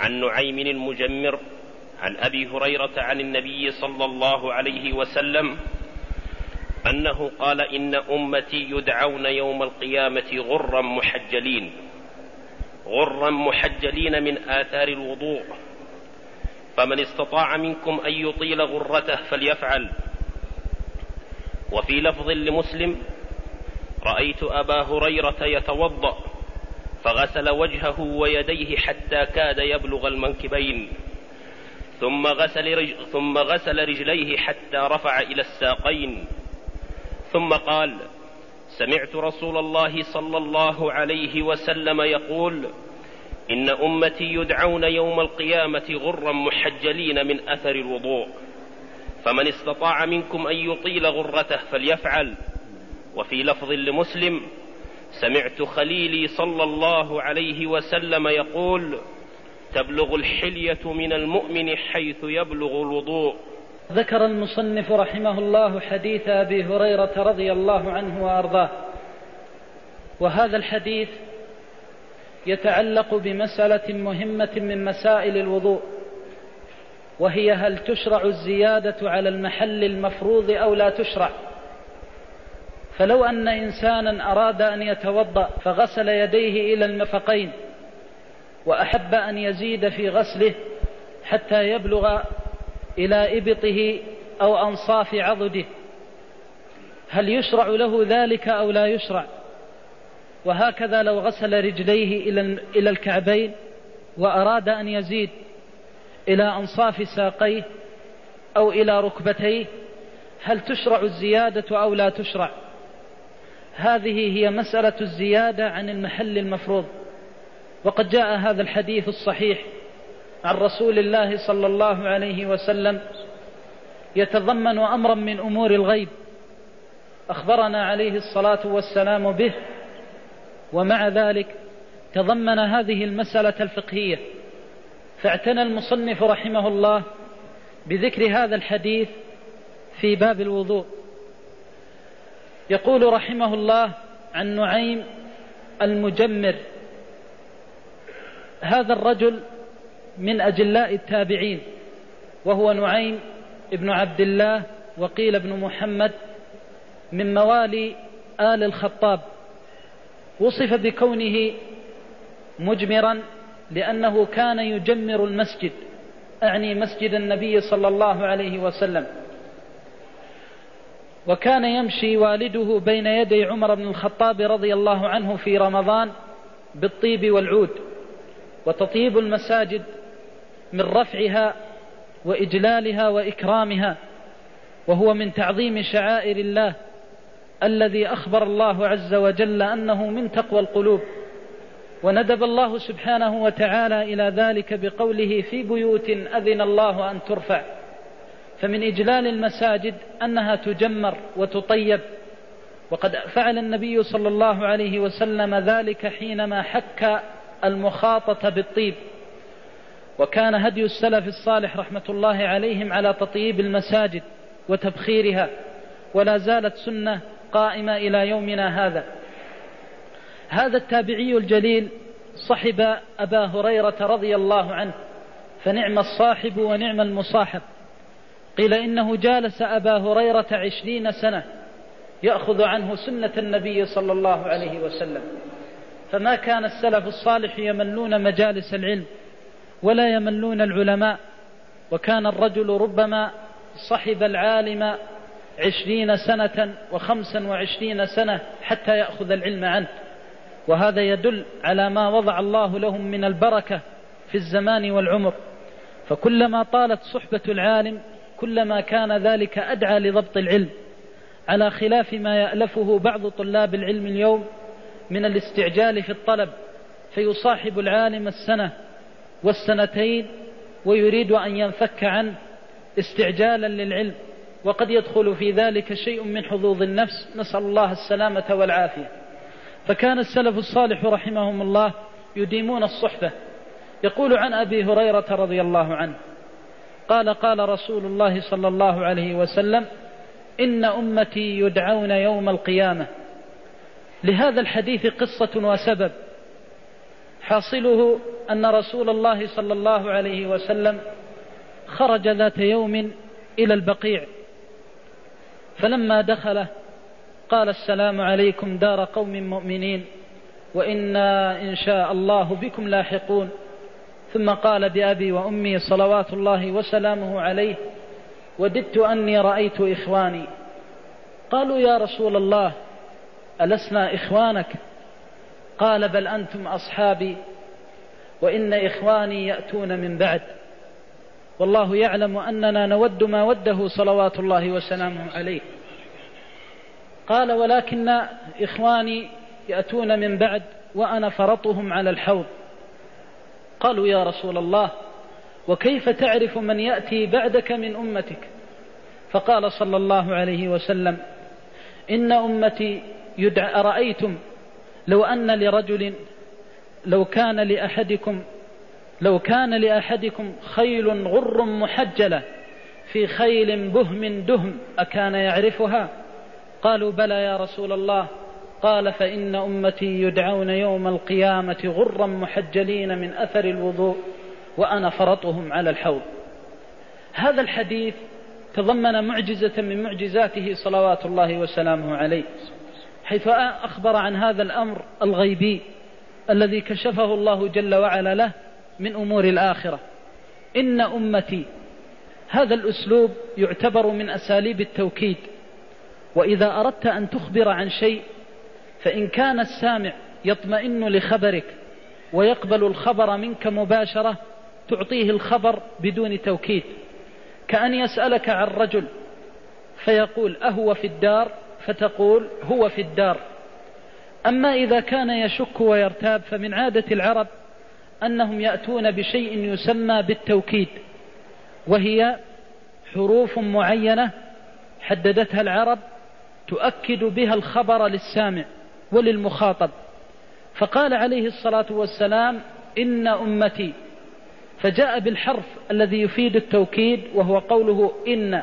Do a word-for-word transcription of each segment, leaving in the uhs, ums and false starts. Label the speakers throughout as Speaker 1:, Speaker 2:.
Speaker 1: عن نعيم المجمر عن أبي هريرة عن النبي صلى الله عليه وسلم أنه قال: إن أمتي يدعون يوم القيامة غرا محجلين غرا محجلين من آثار الوضوء، فمن استطاع منكم أن يطيل غرته فليفعل. وفي لفظ لمسلم: رأيت أبا هريرة يتوضأ فغسل وجهه ويديه حتى كاد يبلغ المنكبين، ثم غسل, رج... ثم غسل رجليه حتى رفع إلى الساقين، ثم قال: سمعت رسول الله صلى الله عليه وسلم يقول: إن أمتي يدعون يوم القيامة غرا محجلين من أثر الوضوء، فمن استطاع منكم أن يطيل غرته فليفعل. وفي لفظ لمسلم: سمعت خليلي صلى الله عليه وسلم يقول: تبلغ الحلية من المؤمن حيث يبلغ الوضوء.
Speaker 2: ذكر المصنف رحمه الله حديث أبي هريرة رضي الله عنه وأرضاه، وهذا الحديث يتعلق بمسألة مهمة من مسائل الوضوء، وهي: هل تشرع الزيادة على المحل المفروض أو لا تشرع؟ فلو أن إنسانا أراد أن يتوضأ فغسل يديه إلى المرفقين وأحب أن يزيد في غسله حتى يبلغ إلى إبطه أو أنصاف عضده، هل يشرع له ذلك أو لا يشرع؟ وهكذا لو غسل رجليه إلى الكعبين وأراد أن يزيد إلى أنصاف ساقيه أو إلى ركبتيه، هل تشرع الزيادة أو لا تشرع؟ هذه هي مسألة الزيادة عن المحل المفروض. وقد جاء هذا الحديث الصحيح عن رسول الله صلى الله عليه وسلم يتضمن أمرا من أمور الغيب أخبرنا عليه الصلاة والسلام به، ومع ذلك تضمن هذه المسألة الفقهية، فاعتنى المصنف رحمه الله بذكر هذا الحديث في باب الوضوء. يقول رحمه الله عن نعيم المجمر: هذا الرجل من أجلاء التابعين، وهو نعيم ابن عبد الله وقيل ابن محمد من موالي آل الخطاب، وصف بكونه مجمرا لأنه كان يجمر المسجد، أعني مسجد النبي صلى الله عليه وسلم، وكان يمشي والده بين يدي عمر بن الخطاب رضي الله عنه في رمضان بالطيب والعود، وتطيب المساجد من رفعها وإجلالها وإكرامها، وهو من تعظيم شعائر الله الذي أخبر الله عز وجل أنه من تقوى القلوب. وندب الله سبحانه وتعالى إلى ذلك بقوله: في بيوت أذن الله أن ترفع. فمن إجلال المساجد أنها تجمر وتطيب، وقد فعل النبي صلى الله عليه وسلم ذلك حينما حك المخاطة بالطيب، وكان هدي السلف الصالح رحمة الله عليهم على تطيب المساجد وتبخيرها، ولا زالت سنة قائمة إلى يومنا هذا. هذا التابعي الجليل صحب أبا هريرة رضي الله عنه، فنعم الصاحب ونعم المصاحب. قيل إنه جالس أبا هريرة عشرين سنة يأخذ عنه سنة النبي صلى الله عليه وسلم، فما كان السلف الصالح يملون مجالس العلم ولا يملون العلماء، وكان الرجل ربما صحب العالم عشرين سنة وخمسا وعشرين سنة حتى يأخذ العلم عنه، وهذا يدل على ما وضع الله لهم من البركة في الزمان والعمر. فكلما طالت صحبة العالم كلما كان ذلك أدعى لضبط العلم، على خلاف ما يألفه بعض طلاب العلم اليوم من الاستعجال في الطلب، فيصاحب العالم السنة والسنتين ويريد أن ينفك عنه استعجالا للعلم، وقد يدخل في ذلك شيء من حظوظ النفس، نسأل الله السلامة والعافية. فكان السلف الصالح رحمهم الله يديمون الصحبة. يقول عن أبي هريرة رضي الله عنه قال: قال رسول الله صلى الله عليه وسلم: إن أمتي يدعون يوم القيامة. لهذا الحديث قصة وسبب، حاصله أن رسول الله صلى الله عليه وسلم خرج ذات يوم إلى البقيع، فلما دخل قال: السلام عليكم دار قوم مؤمنين، وإنا إن شاء الله بكم لاحقون. ثم قال: بأبي وأمي صلوات الله وسلامه عليه، وددت أني رأيت إخواني. قالوا: يا رسول الله ألسنا إخوانك؟ قال: بل أنتم أصحابي، وإن إخواني يأتون من بعد، والله يعلم أننا نود ما وده صلوات الله وسلامه عليه. قال: ولكن إخواني يأتون من بعد وأنا فرطهم على الحوض. قالوا: يا رسول الله وكيف تعرف من يأتي بعدك من أمتك؟ فقال صلى الله عليه وسلم: إن أمتي يدعى. أرأيتم لو أن لرجل لو كان لأحدكم لو كان لأحدكم خيل غر محجلة في خيل بهم دهم أكان يعرفها؟ قالوا: بلى يا رسول الله. قال: فإن أمتي يدعون يوم القيامة غرا محجلين من أثر الوضوء، وأنا فرطهم على الحوض. هذا الحديث تضمن معجزة من معجزاته صلوات الله وسلامه عليه، حيث أخبر عن هذا الأمر الغيبي الذي كشفه الله جل وعلا له من أمور الآخرة. إن أمتي، هذا الأسلوب يعتبر من أساليب التوكيد، وإذا أردت أن تخبر عن شيء فإن كان السامع يطمئن لخبرك ويقبل الخبر منك مباشرة تعطيه الخبر بدون توكيد، كأن يسألك عن رجل فيقول: أهو في الدار؟ فتقول: هو في الدار. أما إذا كان يشك ويرتاب فمن عادة العرب أنهم يأتون بشيء يسمى بالتوكيد، وهي حروف معينة حددتها العرب تؤكد بها الخبر للسامع وللمخاطب. فقال عليه الصلاة والسلام: إن أمتي، فجاء بالحرف الذي يفيد التوكيد وهو قوله إن،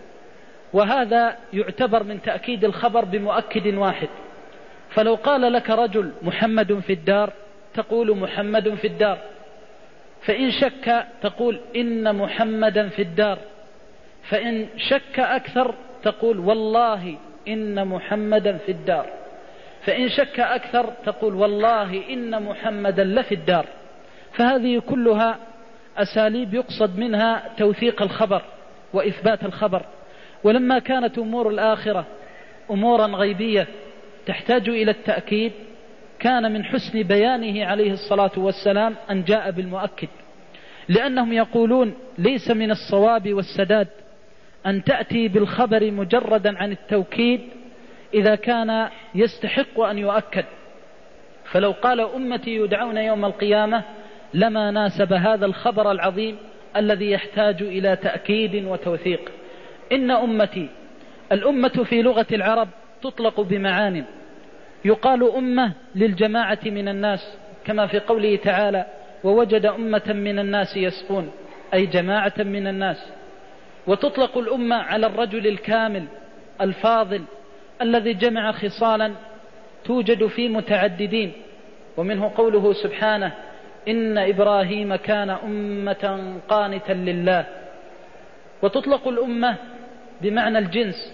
Speaker 2: وهذا يعتبر من تأكيد الخبر بمؤكد واحد. فلو قال لك رجل: محمد في الدار، تقول: محمد في الدار. فإن شك تقول: إن محمدا في الدار. فإن شك أكثر تقول: والله إن محمدا في الدار. فإن شك أكثر تقول: والله إن محمدا لفي الدار. فهذه كلها أساليب يقصد منها توثيق الخبر وإثبات الخبر. ولما كانت أمور الآخرة أمورا غيبية تحتاج إلى التأكيد، كان من حسن بيانه عليه الصلاة والسلام أن جاء بالمؤكد، لأنهم يقولون: ليس من الصواب والسداد أن تأتي بالخبر مجردا عن التوكيد إذا كان يستحق أن يؤكد. فلو قال: أمتي يدعون يوم القيامة، لما ناسب هذا الخبر العظيم الذي يحتاج إلى تأكيد وتوثيق. إن أمتي، الأمة في لغة العرب تطلق بمعان. يقال أمة للجماعة من الناس، كما في قوله تعالى: ووجد أمة من الناس يسقون، أي جماعة من الناس. وتطلق الأمة على الرجل الكامل الفاضل الذي جمع خصالا توجد في متعددين، ومنه قوله سبحانه: إن إبراهيم كان أمة قانتا لله. وتطلق الأمة بمعنى الجنس،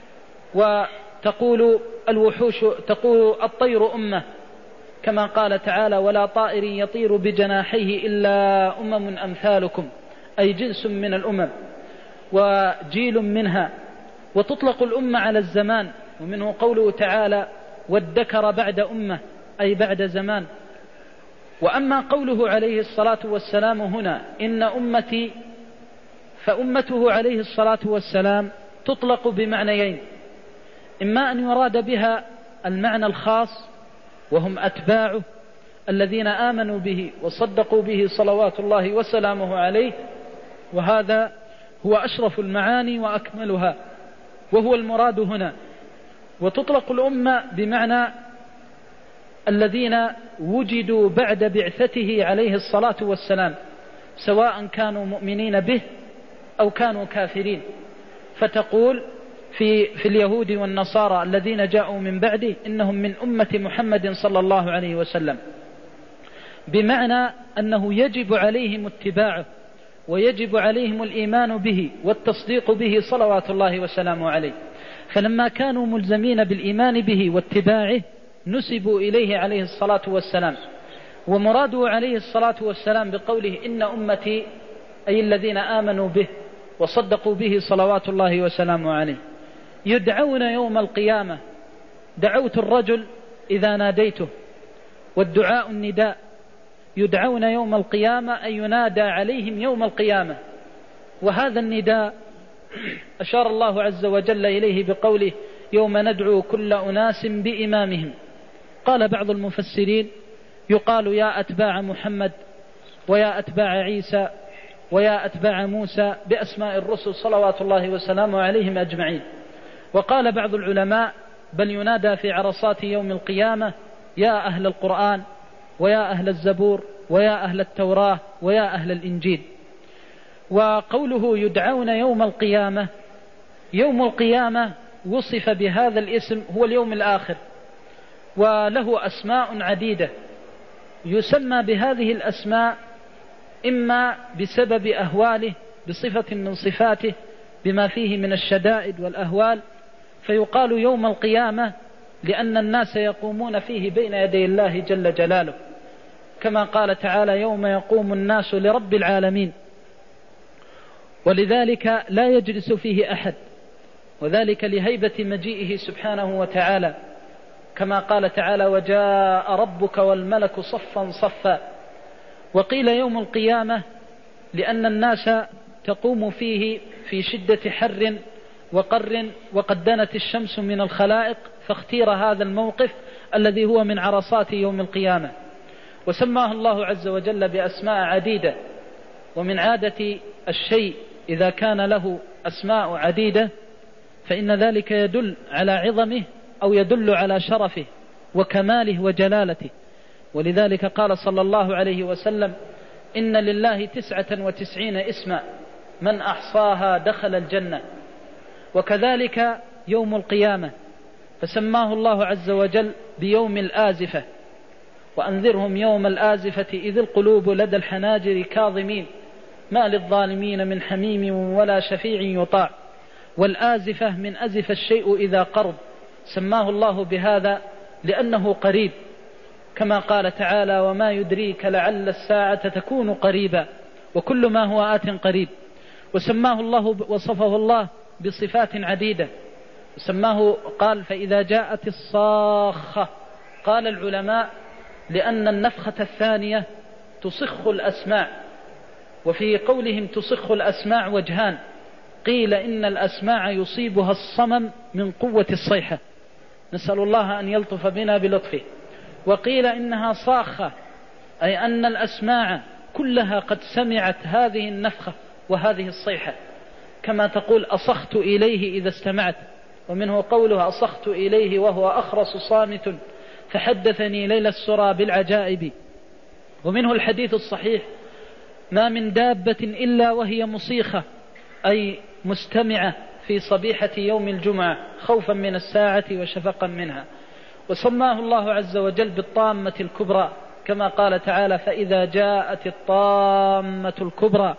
Speaker 2: وتقول الوحوش، تقول الطير أمة، كما قال تعالى: ولا طائر يطير بجناحيه إلا أمم أمثالكم، أي جنس من الأمم وجيل منها. وتطلق الأمة على الزمان، ومنه قوله تعالى: وادكر بعد أمة، أي بعد زمان. وأما قوله عليه الصلاة والسلام هنا إن أمتي، فأمته عليه الصلاة والسلام تطلق بمعنيين: إما أن يراد بها المعنى الخاص وهم أتباعه الذين آمنوا به وصدقوا به صلوات الله وسلامه عليه، وهذا هو أشرف المعاني وأكملها وهو المراد هنا. وتطلق الأمة بمعنى الذين وجدوا بعد بعثته عليه الصلاة والسلام، سواء كانوا مؤمنين به أو كانوا كافرين. فتقول في, في اليهود والنصارى الذين جاءوا من بعده إنهم من أمة محمد صلى الله عليه وسلم. بمعنى أنه يجب عليهم اتباعه ويجب عليهم الإيمان به والتصديق به صلوات الله وسلامه عليه. فلما كانوا ملزمين بالإيمان به واتباعه نسبوا إليه عليه الصلاة والسلام. ومراده عليه الصلاة والسلام بقوله إن أمتي أي الذين آمنوا به وصدقوا به صلوات الله وسلامه عليه يدعون يوم القيامة. دعوت الرجل إذا ناديته، والدعاء النداء. يدعون يوم القيامة أي ينادى عليهم يوم القيامة. وهذا النداء أشار الله عز وجل إليه بقوله يوم ندعو كل أناس بإمامهم. قال بعض المفسرين يقال يا أتباع محمد ويا أتباع عيسى ويا أتباع موسى بأسماء الرسل صلوات الله وسلامه عليهم أجمعين. وقال بعض العلماء بل ينادى في عرصات يوم القيامة يا أهل القرآن ويا أهل الزبور ويا أهل التوراة ويا أهل الإنجيل. وقوله يدعون يوم القيامة، يوم القيامة وصف بهذا الاسم هو اليوم الآخر، وله أسماء عديدة يسمى بهذه الأسماء إما بسبب أهواله بصفة من صفاته بما فيه من الشدائد والأهوال، فيقال يوم القيامة لأن الناس يقومون فيه بين يدي الله جل جلاله، كما قال تعالى يوم يقوم الناس لرب العالمين. ولذلك لا يجلس فيه أحد، وذلك لهيبة مجيئه سبحانه وتعالى، كما قال تعالى وجاء ربك والملك صفا صفا. وقيل يوم القيامة لأن الناس تقوم فيه في شدة حر وقر وقد دنت الشمس من الخلائق، فاختير هذا الموقف الذي هو من عرصات يوم القيامة. وسماه الله عز وجل بأسماء عديدة. ومن عادة الشيء إذا كان له أسماء عديدة فإن ذلك يدل على عظمه أو يدل على شرفه وكماله وجلالته. ولذلك قال صلى الله عليه وسلم إن لله تسعة وتسعين اسما من أحصاها دخل الجنة. وكذلك يوم القيامة فسماه الله عز وجل بيوم الآزفة، وأنذرهم يوم الآزفة إذ القلوب لدى الحناجر كاظمين ما للظالمين من حميم ولا شفيع يطاع. والآزفة من أزف الشيء إذا قرب، سماه الله بهذا لأنه قريب، كما قال تعالى وما يدريك لعل الساعة تكون قريبا، وكل ما هو آت قريب. وسماه الله وصفه الله بصفات عديدة، سماه قال فإذا جاءت الصاخة. قال العلماء لأن النفخة الثانية تصخ الأسماع، وفي قولهم تصخ الأسماع وجهان، قيل إن الأسماع يصيبها الصمم من قوة الصيحة، نسأل الله أن يلطف بنا بلطفه. وقيل إنها صاخة أي أن الأسماع كلها قد سمعت هذه النفخة وهذه الصيحة، كما تقول أصخت إليه إذا استمعت. ومنه قوله أصخت إليه وهو أخرس صامت فحدثني ليل السرى بالعجائب. ومنه الحديث الصحيح ما من دابة إلا وهي مصيخة أي مستمعة في صبيحة يوم الجمعة خوفا من الساعة وشفقا منها. وسماه الله عز وجل بالطامة الكبرى، كما قال تعالى فإذا جاءت الطامة الكبرى،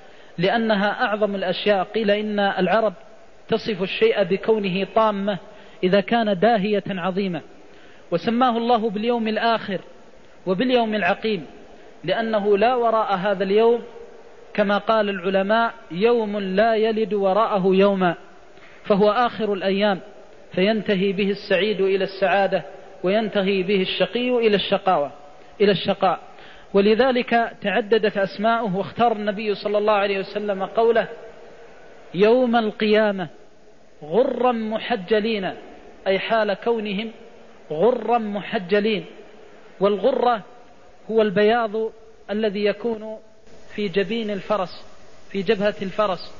Speaker 2: لأنها أعظم الأشياء. قيل إن العرب تصف الشيء بكونه طامة إذا كان داهية عظيمة. وسماه الله باليوم الآخر وباليوم العقيم لأنه لا وراء هذا اليوم، كما قال العلماء يوم لا يلد وراءه يوما، فهو آخر الأيام، فينتهي به السعيد إلى السعادة وينتهي به الشقي إلى الشقاوة إلى الشقاء. ولذلك تعددت أسماؤه، واختار النبي صلى الله عليه وسلم قوله يوم القيامة غرا محجلين، أي حال كونهم غرا محجلين. والغرة هو البياض الذي يكون في جبين الفرس في جبهة الفرس.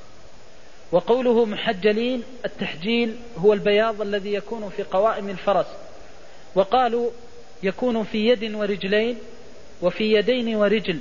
Speaker 2: وقوله محجلين التحجيل هو البياض الذي يكون في قوائم الفرس. وقالوا يكون في يد ورجلين وفي يدين ورجل.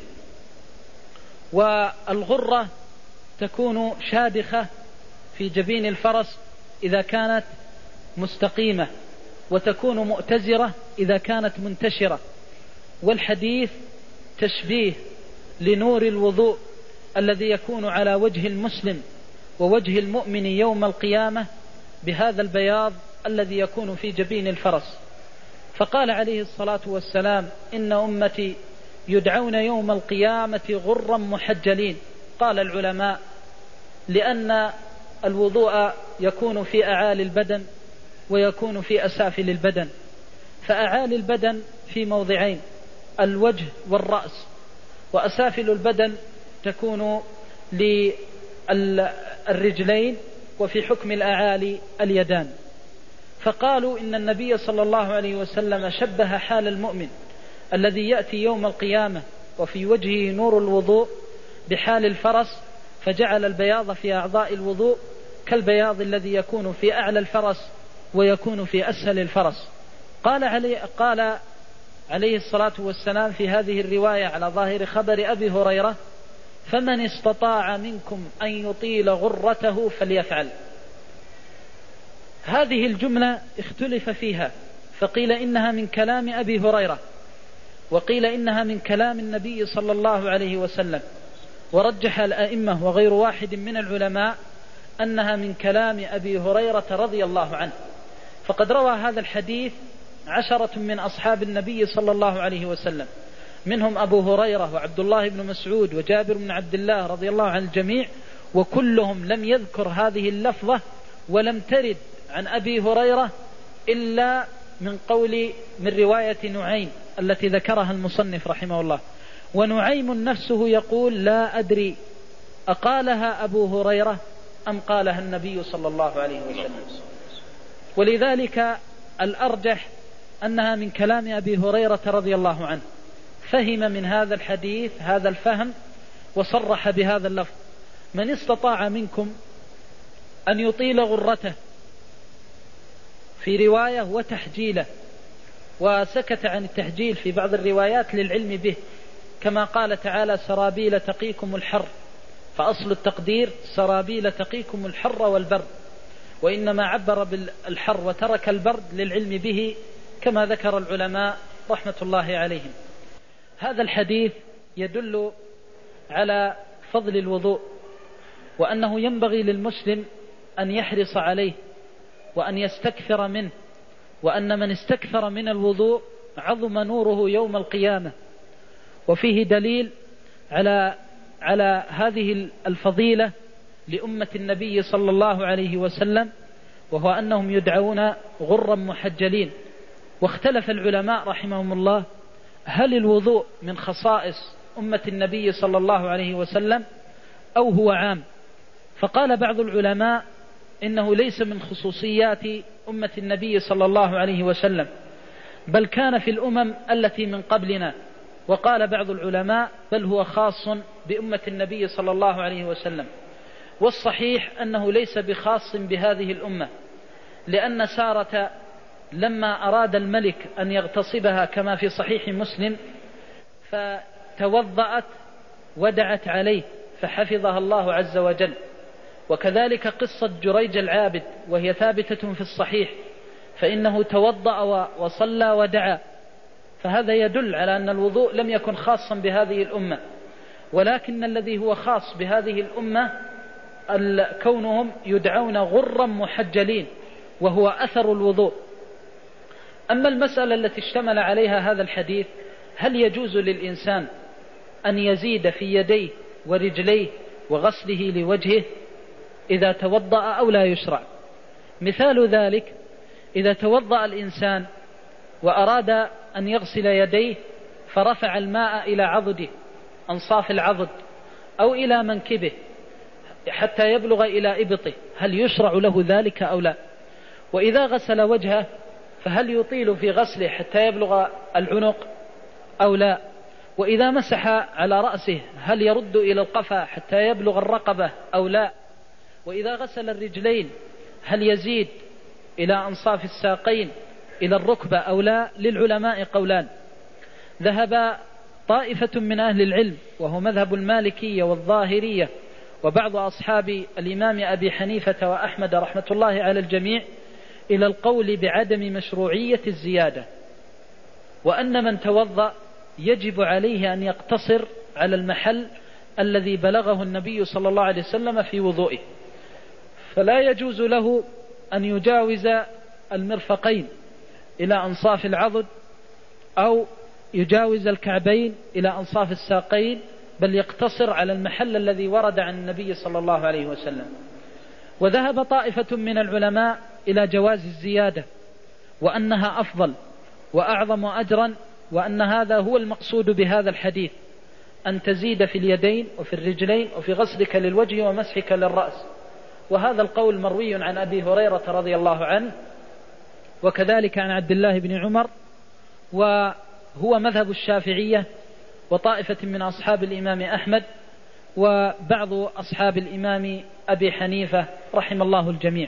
Speaker 2: والغرة تكون شادخة في جبين الفرس إذا كانت مستقيمة، وتكون مؤتزرة إذا كانت منتشرة. والحديث تشبيه لنور الوضوء الذي يكون على وجه المسلم ووجه المؤمن يوم القيامة بهذا البياض الذي يكون في جبين الفرس. فقال عليه الصلاة والسلام: إن أمتي يدعون يوم القيامة غرا محجلين. قال العلماء: لأن الوضوء يكون في أعالي البدن ويكون في أسافل البدن، فأعالي البدن في موضعين: الوجه والرأس، وأسافل البدن تكون للرجلين، وفي حكم الأعالي اليدان. فقالوا إن النبي صلى الله عليه وسلم شبه حال المؤمن الذي يأتي يوم القيامة وفي وجهه نور الوضوء بحال الفرس، فجعل البياض في أعضاء الوضوء كالبياض الذي يكون في أعلى الفرس ويكون في أسفل الفرس. قال عليه, قال عليه الصلاة والسلام في هذه الرواية على ظاهر خبر أبي هريرة: فمن استطاع منكم أن يطيل غرته فليفعل. هذه الجملة اختلف فيها، فقيل إنها من كلام أبي هريرة، وقيل إنها من كلام النبي صلى الله عليه وسلم، ورجح الأئمة وغير واحد من العلماء أنها من كلام أبي هريرة رضي الله عنه. فقد روى هذا الحديث عشرة من أصحاب النبي صلى الله عليه وسلم، منهم أبو هريرة وعبد الله بن مسعود وجابر بن عبد الله رضي الله عن الجميع، وكلهم لم يذكر هذه اللفظة ولم ترد عن أبي هريرة إلا من قول من رواية نعيم التي ذكرها المصنف رحمه الله. ونعيم نفسه يقول: لا أدري أقالها أبو هريرة أم قالها النبي صلى الله عليه وسلم. ولذلك الأرجح أنها من كلام أبي هريرة رضي الله عنه، فهم من هذا الحديث هذا الفهم وصرح بهذا اللفظ: من استطاع منكم أن يطيل غرته، في رواية وتحجيله، وسكت عن التحجيل في بعض الروايات للعلم به، كما قال تعالى: سرابيل تقيكم الحر، فأصل التقدير سرابيل تقيكم الحر والبرد، وإنما عبر بالحر وترك البرد للعلم به كما ذكر العلماء رحمة الله عليهم. هذا الحديث يدل على فضل الوضوء، وأنه ينبغي للمسلم أن يحرص عليه وأن يستكثر منه، وأن من استكثر من الوضوء عظم نوره يوم القيامة. وفيه دليل على على هذه الفضيلة لأمة النبي صلى الله عليه وسلم، وهو أنهم يدعون غرا محجلين. واختلف العلماء رحمهم الله: هل الوضوء من خصائص أمة النبي صلى الله عليه وسلم أو هو عام؟ فقال بعض العلماء إنه ليس من خصوصيات أمة النبي صلى الله عليه وسلم، بل كان في الأمم التي من قبلنا. وقال بعض العلماء: بل هو خاص بأمة النبي صلى الله عليه وسلم. والصحيح أنه ليس بخاص بهذه الأمة، لأن سارة لما أراد الملك أن يغتصبها كما في صحيح مسلم فتوضأت ودعت عليه فحفظها الله عز وجل. وكذلك قصة جريج العابد وهي ثابتة في الصحيح، فإنه توضأ وصلى ودعا. فهذا يدل على أن الوضوء لم يكن خاصا بهذه الأمة، ولكن الذي هو خاص بهذه الأمة كونهم يدعون غرا محجلين، وهو أثر الوضوء. أما المسألة التي اشتمل عليها هذا الحديث: هل يجوز للإنسان أن يزيد في يديه ورجليه وغسله لوجهه إذا توضأ أو لا يشرع؟ مثال ذلك: إذا توضأ الإنسان وأراد أن يغسل يديه فرفع الماء إلى عضده، أنصاف العضد، أو إلى منكبه حتى يبلغ إلى إبطه، هل يشرع له ذلك أو لا؟ وإذا غسل وجهه فهل يطيل في غسله حتى يبلغ العنق أو لا؟ وإذا مسح على رأسه هل يرد إلى القفا حتى يبلغ الرقبة أو لا؟ وإذا غسل الرجلين هل يزيد إلى أنصاف الساقين إلى الركبة أو لا؟ للعلماء قولان. ذهب طائفة من أهل العلم وهو مذهب المالكية والظاهرية وبعض أصحاب الإمام أبي حنيفة وأحمد رحمة الله على الجميع إلى القول بعدم مشروعية الزيادة، وأن من توضأ يجب عليه أن يقتصر على المحل الذي بلغه النبي صلى الله عليه وسلم في وضوئه، فلا يجوز له أن يجاوز المرفقين إلى أنصاف العضد أو يجاوز الكعبين إلى أنصاف الساقين، بل يقتصر على المحل الذي ورد عن النبي صلى الله عليه وسلم. وذهب طائفة من العلماء إلى جواز الزيادة وأنها أفضل وأعظم أجرا، وأن هذا هو المقصود بهذا الحديث، أن تزيد في اليدين وفي الرجلين وفي غسلك للوجه ومسحك للرأس. وهذا القول مروي عن أبي هريرة رضي الله عنه، وكذلك عن عبد الله بن عمر، وهو مذهب الشافعية وطائفة من أصحاب الإمام أحمد وبعض أصحاب الإمام أبي حنيفة رحم الله الجميع.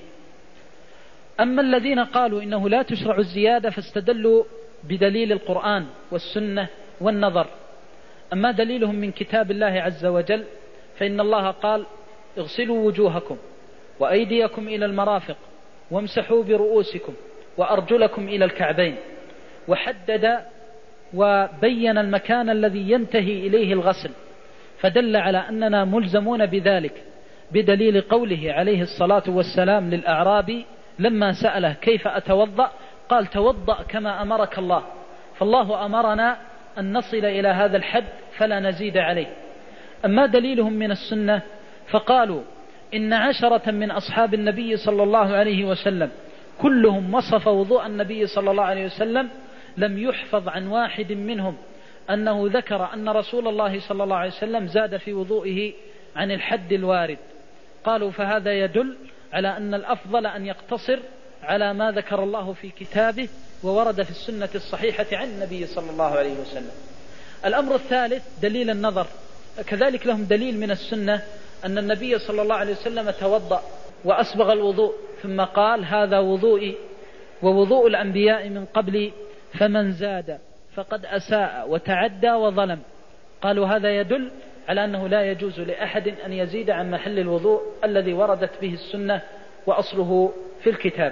Speaker 2: أما الذين قالوا إنه لا تشرع الزيادة فاستدلوا بدليل القرآن والسنة والنظر. أما دليلهم من كتاب الله عز وجل فإن الله قال: اغسلوا وجوهكم وأيديكم إلى المرافق وامسحوا برؤوسكم وأرجلكم إلى الكعبين، وحدد وبين المكان الذي ينتهي إليه الغسل، فدل على أننا ملزمون بذلك بدليل قوله عليه الصلاة والسلام للأعرابي لما سأله: كيف أتوضأ؟ قال: توضأ كما أمرك الله. فالله أمرنا أن نصل إلى هذا الحد فلا نزيد عليه. أما دليلهم من السنة فقالوا إن عشرة من أصحاب النبي صلى الله عليه وسلم كلهم وصف وضوء النبي صلى الله عليه وسلم، لم يحفظ عن واحد منهم أنه ذكر أن رسول الله صلى الله عليه وسلم زاد في وضوئه عن الحد الوارد. قالوا فهذا يدل على أن الأفضل أن يقتصر على ما ذكر الله في كتابه وورد في السنة الصحيحة عن النبي صلى الله عليه وسلم. الأمر الثالث دليل النظر، كذلك لهم دليل من السنة أن النبي صلى الله عليه وسلم توضأ وأسبغ الوضوء ثم قال: هذا وضوئي ووضوء الأنبياء من قبلي، فمن زاد فقد أساء وتعدى وظلم. قالوا هذا يدل على أنه لا يجوز لأحد أن يزيد عن محل الوضوء الذي وردت به السنة وأصله في الكتاب.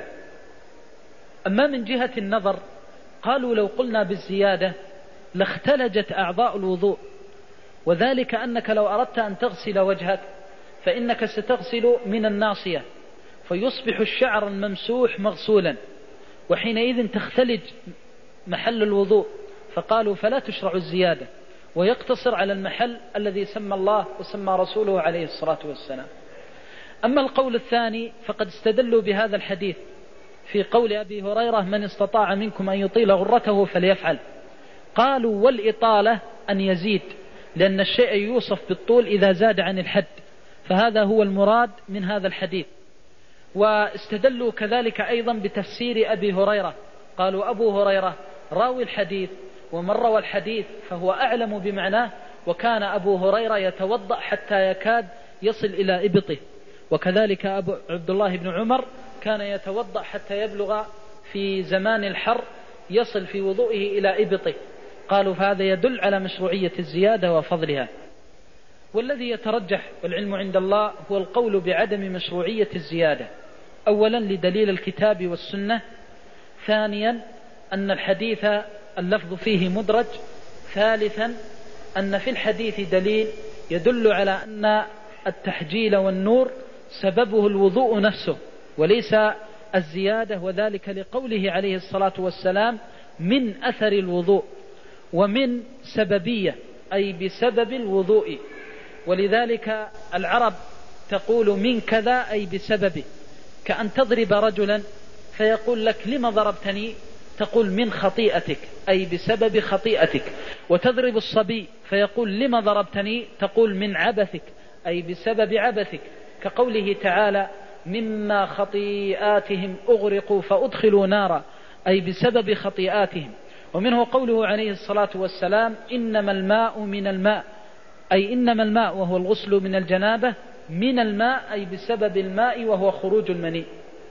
Speaker 2: أما من جهة النظر قالوا لو قلنا بالزيادة لاختلجت أعضاء الوضوء، وذلك أنك لو أردت أن تغسل وجهك فإنك ستغسل من الناصية فيصبح الشعر الممسوح مغسولا، وحينئذ تختلج محل الوضوء. فقالوا فلا تشرع الزيادة ويقتصر على المحل الذي سمى الله وسمى رسوله عليه الصلاة والسلام. أما القول الثاني فقد استدلوا بهذا الحديث في قول أبي هريرة: من استطاع منكم أن يطيل غرته فليفعل. قالوا والإطالة أن يزيد، لأن الشيء يوصف بالطول إذا زاد عن الحد، فهذا هو المراد من هذا الحديث. واستدلوا كذلك أيضا بتفسير أبي هريرة، قالوا أبو هريرة راوي الحديث، ومن روى الحديث فهو أعلم بمعناه، وكان أبو هريرة يتوضأ حتى يكاد يصل إلى إبطه، وكذلك أبو عبد الله بن عمر كان يتوضأ حتى يبلغ في زمان الحر يصل في وضوئه إلى إبطه. قالوا فهذا يدل على مشروعية الزيادة وفضلها. والذي يترجح والعلم عند الله هو القول بعدم مشروعية الزيادة، أولا لدليل الكتاب والسنة، ثانيا أن الحديث اللفظ فيه مدرج، ثالثا أن في الحديث دليل يدل على أن التحجيل والنور سببه الوضوء نفسه وليس الزيادة، وذلك لقوله عليه الصلاة والسلام: من أثر الوضوء، ومن سببية أي بسبب الوضوء. ولذلك العرب تقول من كذا أي بسببه، كأن تضرب رجلا فيقول لك: لما ضربتني؟ تقول: من خطيئتك أي بسبب خطيئتك. وتضرب الصبي فيقول: لما ضربتني؟ تقول: من عبثك أي بسبب عبثك، كقوله تعالى: مما خطيئاتهم أغرقوا فأدخلوا نارا أي بسبب خطيئاتهم. ومنه قوله عليه الصلاة والسلام: إنما الماء من الماء أي إنما الماء وهو الغسل من الجنابة من الماء أي بسبب الماء وهو خروج المني.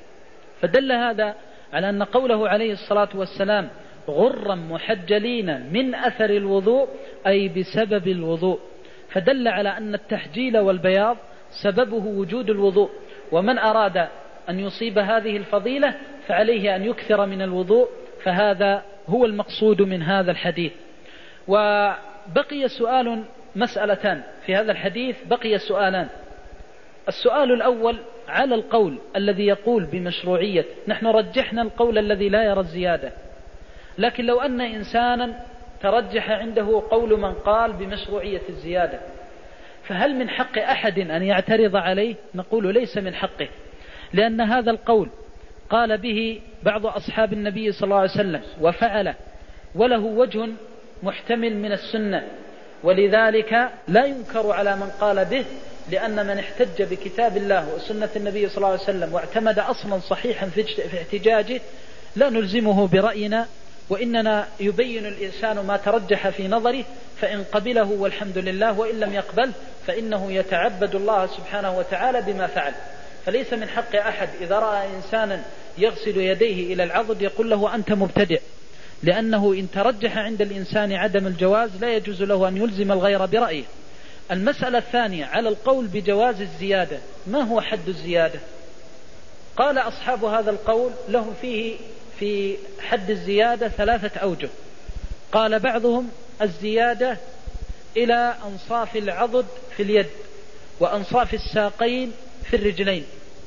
Speaker 2: فدل هذا على أن قوله عليه الصلاة والسلام: غرا محجلين من أثر الوضوء أي بسبب الوضوء، فدل على أن التحجيل والبياض سببه وجود الوضوء. ومن أراد أن يصيب هذه الفضيلة فعليه أن يكثر من الوضوء، فهذا هو المقصود من هذا الحديث. وبقي سؤال، مسألتان في هذا الحديث، بقي سؤالان. السؤال الأول على القول الذي يقول بمشروعية، نحن رجحنا القول الذي لا يرى الزيادة، لكن لو أن إنسانا ترجح عنده قول من قال بمشروعية الزيادة، فهل من حق أحد أن يعترض عليه؟ نقول ليس من حقه، لأن هذا القول قال به بعض أصحاب النبي صلى الله عليه وسلم وفعله، وله وجه محتمل من السنة، ولذلك لا ينكر على من قال به، لأن من احتج بكتاب الله وسنة النبي صلى الله عليه وسلم واعتمد أصلا صحيحا في احتجاجه لا نلزمه برأينا، وإننا يبين الإنسان ما ترجح في نظره، فإن قبله والحمد لله، وإن لم يقبل فإنه يتعبد الله سبحانه وتعالى بما فعل. فليس من حق أحد إذا رأى إنسانا يغسل يديه إلى العضد يقول له أنت مبتدع، لأنه إن ترجح عند الإنسان عدم الجواز لا يجوز له أن يلزم الغير برأيه. المسألة الثانية على القول بجواز الزيادة، ما هو حد الزيادة؟ قال أصحاب هذا القول لهم فيه في حد الزيادة ثلاثة أوجه. قال بعضهم الزيادة إلى أنصاف العضد في اليد وأنصاف الساقين في الرجلين.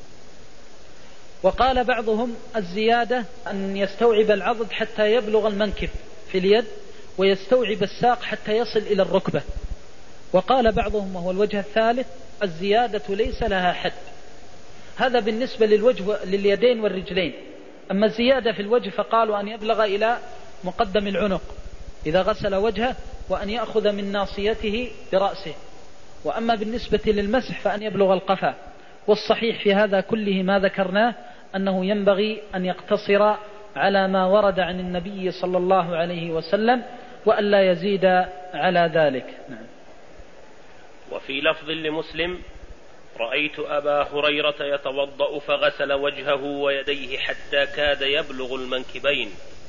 Speaker 2: وقال بعضهم الزيادة أن يستوعب العضد حتى يبلغ المنكب في اليد، ويستوعب الساق حتى يصل إلى الركبة. وقال بعضهم وهو الوجه الثالث الزيادة ليس لها حد. هذا بالنسبة للوجه لليدين والرجلين. أما الزيادة في الوجه فقالوا أن يبلغ إلى مقدم العنق إذا غسل وجهه، وأن يأخذ من ناصيته برأسه. وأما بالنسبة للمسح فأن يبلغ القفا. والصحيح في هذا كله ما ذكرناه أنه ينبغي أن يقتصر على ما ورد عن النبي صلى الله عليه وسلم، وأن لا يزيد على ذلك. نعم.
Speaker 1: وفي لفظ لمسلم: رأيت أبا هريرة يتوضأ فغسل وجهه ويديه حتى كاد يبلغ المنكبين،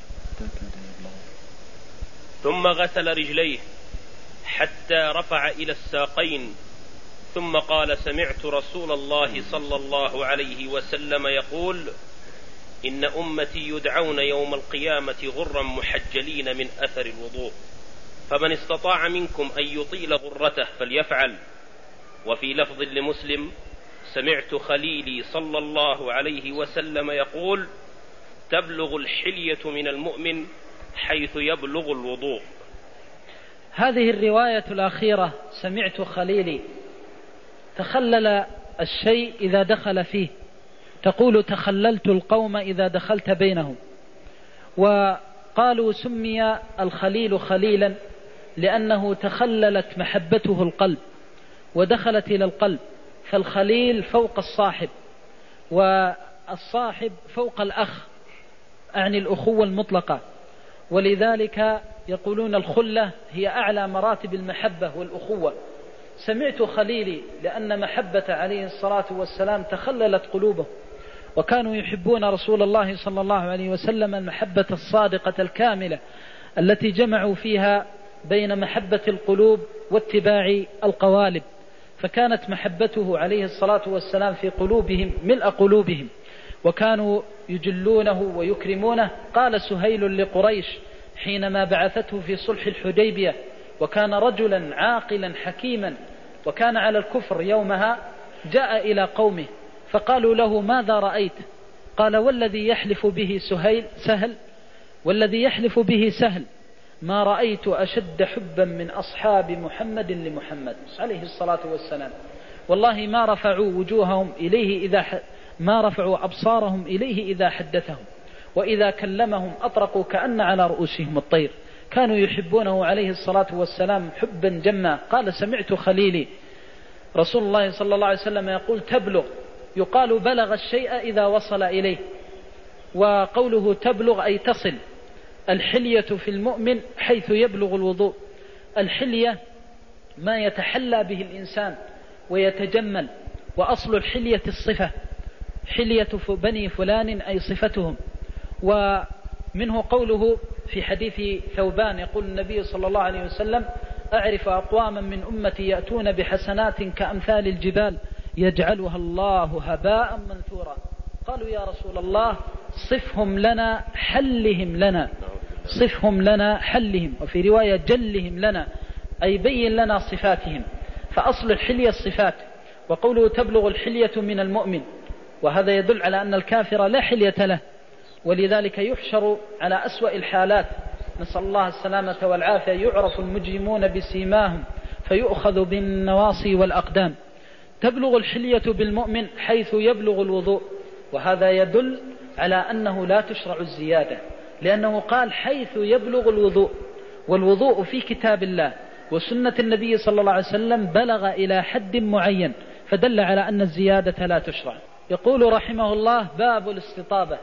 Speaker 1: ثم غسل رجليه حتى رفع إلى الساقين، ثم قال: سمعت رسول الله صلى الله عليه وسلم يقول: إن أمتي يدعون يوم القيامة غرا محجلين من أثر الوضوء، فمن استطاع منكم أن يطيل غرته فليفعل. وفي لفظ لمسلم: سمعت خليلي صلى الله عليه وسلم يقول: تبلغ الحلية من المؤمن حيث يبلغ الوضوء.
Speaker 2: هذه الرواية الأخيرة سمعت خليلي تخلل الشيء إذا دخل فيه، تقول تخللت القوم إذا دخلت بينهم. وقالوا سمي الخليل خليلا لأنه تخللت محبته القلب ودخلت إلى القلب، فالخليل فوق الصاحب، والصاحب فوق الأخ، أعني الأخوة المطلقة. ولذلك يقولون الخلة هي أعلى مراتب المحبة والأخوة. سمعت خليلي لأن محبة عليه الصلاة والسلام تخللت قلوبه، وكانوا يحبون رسول الله صلى الله عليه وسلم المحبة الصادقة الكاملة التي جمعوا فيها بين محبة القلوب واتباع القوالب، فكانت محبته عليه الصلاة والسلام في قلوبهم ملء قلوبهم، وكانوا يجلونه ويكرمونه. قال سهيل لقريش حينما بعثته في صلح الحديبية، وكان رجلا عاقلا حكيما وكان على الكفر يومها، جاء إلى قومه فقالوا له: ماذا رأيت؟ قال: والذي يحلف به سهيل سهل والذي يحلف به سهل ما رأيت أشد حبا من أصحاب محمد لمحمد عليه الصلاة والسلام. والله ما رفعوا وجوههم إليه إذا ح... ما رفعوا أبصارهم إليه إذا حدثهم، وإذا كلمهم أطرقوا كأن على رؤوسهم الطير. كانوا يحبونه عليه الصلاة والسلام حبا جما. قال: سمعت خليلي رسول الله صلى الله عليه وسلم يقول: تبلغ، يقال بلغ الشيء إذا وصل إليه، وقوله تبلغ أي تصل. الحلية في المؤمن حيث يبلغ الوضوء. الحلية ما يتحلى به الإنسان ويتجمل، وأصل الحلية الصفة، حلية بني فلان أي صفتهم. ومنه قوله في حديث ثوبان يقول النبي صلى الله عليه وسلم: أعرف أقواما من أمتي يأتون بحسنات كأمثال الجبال يجعلها الله هباء منثورا. قالوا: يا رسول الله صفهم لنا، حلهم لنا. صفهم لنا حلهم، وفي رواية جلهم لنا أي بين لنا صفاتهم. فأصل الحلية الصفات، وقوله تبلغ الحلية من المؤمن، وهذا يدل على أن الكافر لا حلية له، ولذلك يحشر على أسوأ الحالات، نسأل الله السلامة والعافية، يعرف المجرمون بسيماهم فيؤخذ بالنواصي والأقدام. تبلغ الحلية بالمؤمن حيث يبلغ الوضوء، وهذا يدل على أنه لا تشرع الزيادة، لأنه قال حيث يبلغ الوضوء، والوضوء في كتاب الله وسنة النبي صلى الله عليه وسلم بلغ إلى حد معين، فدل على أن الزيادة لا تشرع. يقول رحمه الله: باب الاستطابة.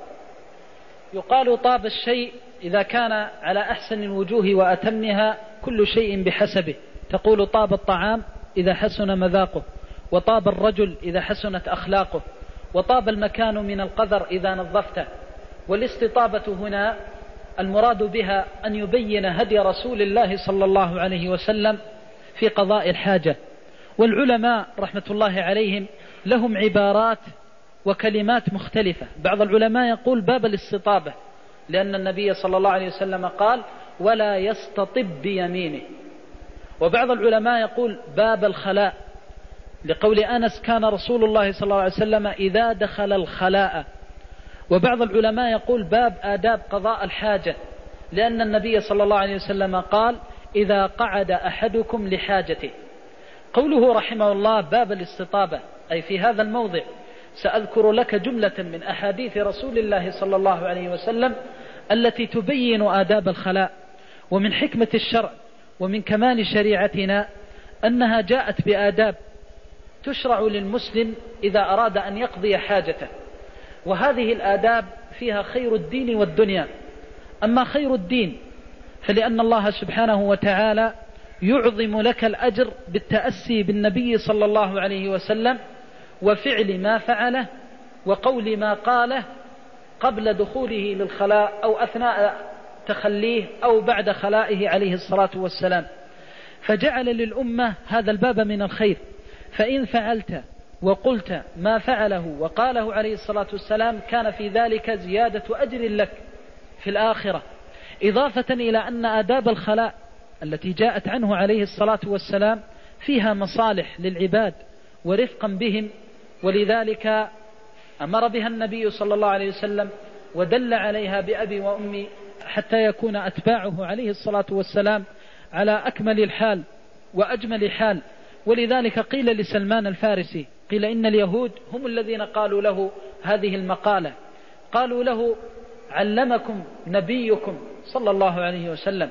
Speaker 2: يقال طاب الشيء إذا كان على أحسن الوجوه وأتمها، كل شيء بحسبه. تقول طاب الطعام إذا حسن مذاقه، وطاب الرجل إذا حسنت أخلاقه، وطاب المكان من القذر إذا نظفته. والاستطابة هنا المراد بها أن يبين هدي رسول الله صلى الله عليه وسلم في قضاء الحاجة. والعلماء رحمة الله عليهم لهم عبارات وكلمات مختلفة. بعض العلماء يقول باب الاستطابة، لأن النبي صلى الله عليه وسلم قال: ولا يستطب بيمينه. وبعض العلماء يقول باب الخلاء، لقول أنس: كان رسول الله صلى الله عليه وسلم إذا دخل الخلاء. وبعض العلماء يقول باب آداب قضاء الحاجة، لأن النبي صلى الله عليه وسلم قال: إذا قعد أحدكم لحاجته. قوله رحمه الله باب الاستطابة، أي في هذا الموضع سأذكر لك جملة من أحاديث رسول الله صلى الله عليه وسلم التي تبين آداب الخلاء. ومن حكمة الشرع ومن كمال شريعتنا أنها جاءت بآداب تشرع للمسلم إذا أراد أن يقضي حاجته، وهذه الآداب فيها خير الدين والدنيا. أما خير الدين فلأن الله سبحانه وتعالى يعظم لك الأجر بالتأسي بالنبي صلى الله عليه وسلم، وفعل ما فعله وقول ما قاله قبل دخوله للخلاء أو أثناء تخليه أو بعد خلائه عليه الصلاة والسلام. فجعل للأمة هذا الباب من الخير، فإن فعلت وقلت ما فعله وقاله عليه الصلاة والسلام كان في ذلك زيادة أجر لك في الآخرة، إضافة إلى أن آداب الخلاء التي جاءت عنه عليه الصلاة والسلام فيها مصالح للعباد ورفقا بهم، ولذلك أمر بها النبي صلى الله عليه وسلم ودل عليها بأبي وأمي حتى يكون أتباعه عليه الصلاة والسلام على أكمل الحال وأجمل حال. ولذلك قيل لسلمان الفارسي، قيل إن اليهود هم الذين قالوا له هذه المقالة، قالوا له: علمكم نبيكم صلى الله عليه وسلم،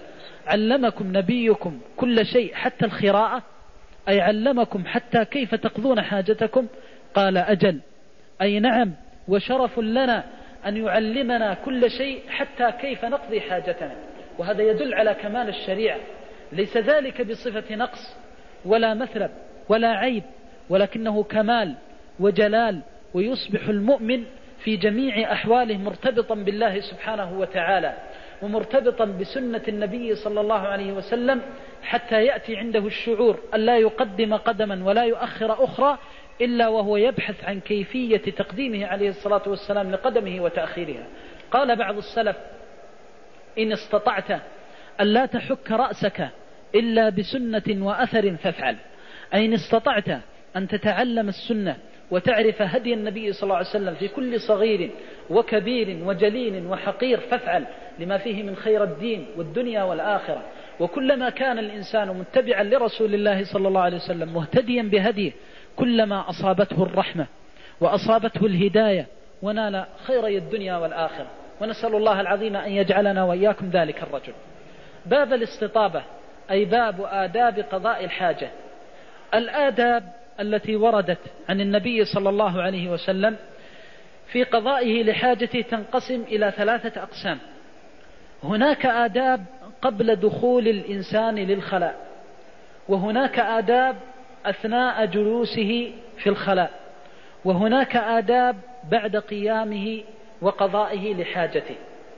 Speaker 2: علمكم نبيكم كل شيء حتى الخراءة، أي علمكم حتى كيف تقضون حاجتكم؟ قال: أجل، أي نعم، وشرف لنا أن يعلمنا كل شيء حتى كيف نقضي حاجتنا. وهذا يدل على كمال الشريعة، ليس ذلك بصفة نقص ولا مثلب ولا عيب، ولكنه كمال وجلال، ويصبح المؤمن في جميع أحواله مرتبطا بالله سبحانه وتعالى ومرتبطا بسنة النبي صلى الله عليه وسلم، حتى يأتي عنده الشعور أن لا يقدم قدما ولا يؤخر أخرى إلا وهو يبحث عن كيفية تقديمه عليه الصلاة والسلام لقدمه وتأخيرها. قال بعض السلف: إن استطعت أن لا تحك رأسك إلا بسنة وأثر فافعل. أي إن استطعت أن تتعلم السنة وتعرف هدي النبي صلى الله عليه وسلم في كل صغير وكبير وجليل وحقير فافعل، لما فيه من خير الدين والدنيا والآخرة. وكلما كان الإنسان متبعا لرسول الله صلى الله عليه وسلم مهتديا بهديه كلما أصابته الرحمة وأصابته الهداية ونال خيري الدنيا والآخرة، ونسأل الله العظيم أن يجعلنا وإياكم ذلك الرجل. باب الاستطابة، أي باب آداب قضاء الحاجة. الآداب التي وردت عن النبي صلى الله عليه وسلم في قضائه لحاجته تنقسم إلى ثلاثة أقسام. هناك آداب قبل دخول الإنسان للخلاء، وهناك آداب أثناء جلوسه في الخلاء، وهناك آداب بعد قيامه وقضائه لحاجته.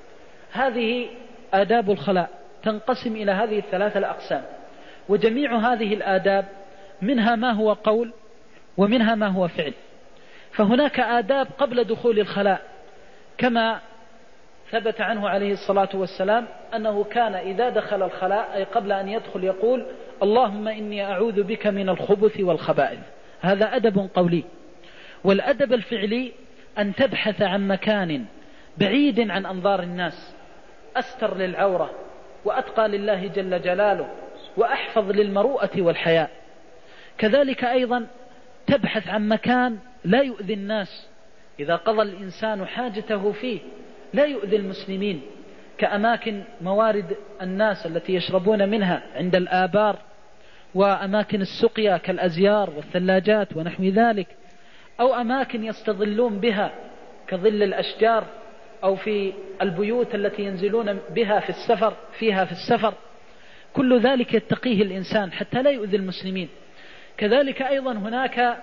Speaker 2: هذه آداب الخلاء تنقسم إلى هذه الثلاثة الأقسام، وجميع هذه الآداب منها ما هو قول ومنها ما هو فعل. فهناك آداب قبل دخول الخلاء كما ثبت عنه عليه الصلاة والسلام أنه كان إذا دخل الخلاء أي قبل أن يدخل يقول اللهم إني أعوذ بك من الخبث والخبائث. هذا أدب قولي. والأدب الفعلي أن تبحث عن مكان بعيد عن أنظار الناس، أستر للعورة وأتقى لله جل جلاله وأحفظ للمروءة والحياء. كذلك أيضا تبحث عن مكان لا يؤذي الناس، إذا قضى الإنسان حاجته فيه لا يؤذي المسلمين، كأماكن موارد الناس التي يشربون منها عند الآبار، وأماكن السقيا كالأزيار والثلاجات ونحو ذلك، أو أماكن يستظلون بها كظل الأشجار، أو في البيوت التي ينزلون بها في السفر فيها في السفر. كل ذلك يتقيه الإنسان حتى لا يؤذي المسلمين. كذلك أيضا هناك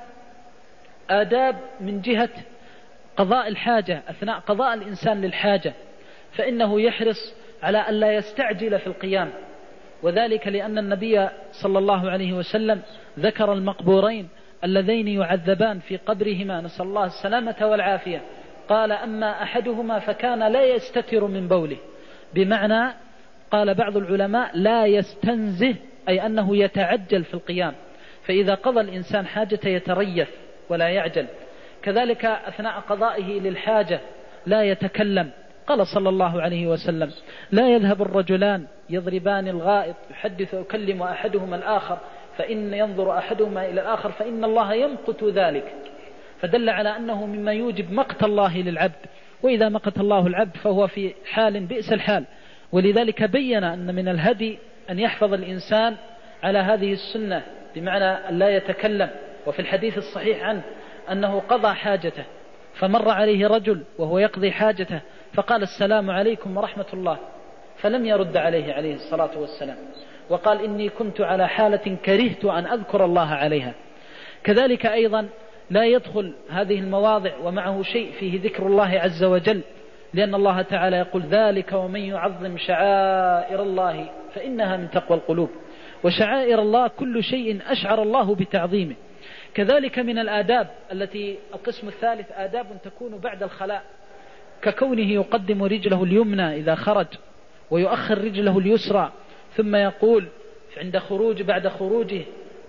Speaker 2: آداب من جهة قضاء الحاجة، أثناء قضاء الإنسان للحاجة فإنه يحرص على أن لا يستعجل في القيام، وذلك لأن النبي صلى الله عليه وسلم ذكر المقبورين اللذين يعذبان في قبرهما، نسأل الله السلامة والعافية، قال أما أحدهما فكان لا يستتر من بوله، بمعنى قال بعض العلماء لا يستنزه، أي أنه يتعجل في القيام، فإذا قضى الإنسان حاجة يتريث ولا يعجل. كذلك أثناء قضائه للحاجة لا يتكلم. قال صلى الله عليه وسلم لا يذهب الرجلان يضربان الغائط يحدث ويكلم أحدهما الآخر فإن ينظر أحدهما إلى الآخر فإن الله يمقت ذلك، فدل على أنه مما يوجب مقت الله للعبد، وإذا مقت الله العبد فهو في حال بئس الحال. ولذلك بين أن من الهدي أن يحفظ الإنسان على هذه السنة، بمعنى أن لا يتكلم. وفي الحديث الصحيح عنه أنه قضى حاجته فمر عليه رجل وهو يقضي حاجته فقال السلام عليكم ورحمة الله، فلم يرد عليه عليه الصلاة والسلام، وقال إني كنت على حالة كرهت أن أذكر الله عليها. كذلك أيضا لا يدخل هذه المواضع ومعه شيء فيه ذكر الله عز وجل، لأن الله تعالى يقول ذلك ومن يعظم شعائر الله فإنها من تقوى القلوب، وشعائر الله كل شيء أشعر الله بتعظيمه. كذلك من الآداب التي القسم الثالث آداب تكون بعد الخلاء، ككونه يقدم رجله اليمنى إذا خرج ويؤخر رجله اليسرى، ثم يقول عند خروج بعد خروجه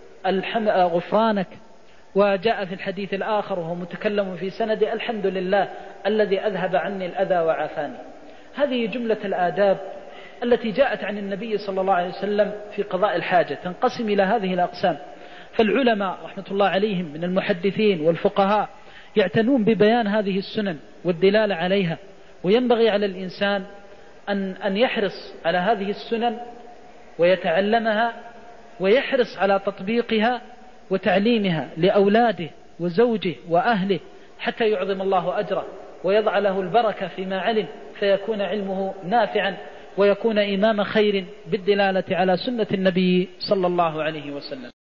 Speaker 2: غفرانك. وجاء في الحديث الآخر وهو متكلم في سند الحمد لله الذي أذهب عني الأذى وعافاني. هذه جملة الآداب التي جاءت عن النبي صلى الله عليه وسلم في قضاء الحاجة، تنقسم إلى هذه الأقسام. فالعلماء رحمة الله عليهم من المحدثين والفقهاء يعتنون ببيان هذه السنن والدلالة عليها، وينبغي على الإنسان أن, أن يحرص على هذه السنن ويتعلمها، ويحرص على تطبيقها وتعليمها لأولاده وزوجه وأهله، حتى يعظم الله أجره ويضع له البركة فيما علم، فيكون علمه نافعا ويكون إمام خير بالدلالة على سنة النبي صلى الله عليه وسلم.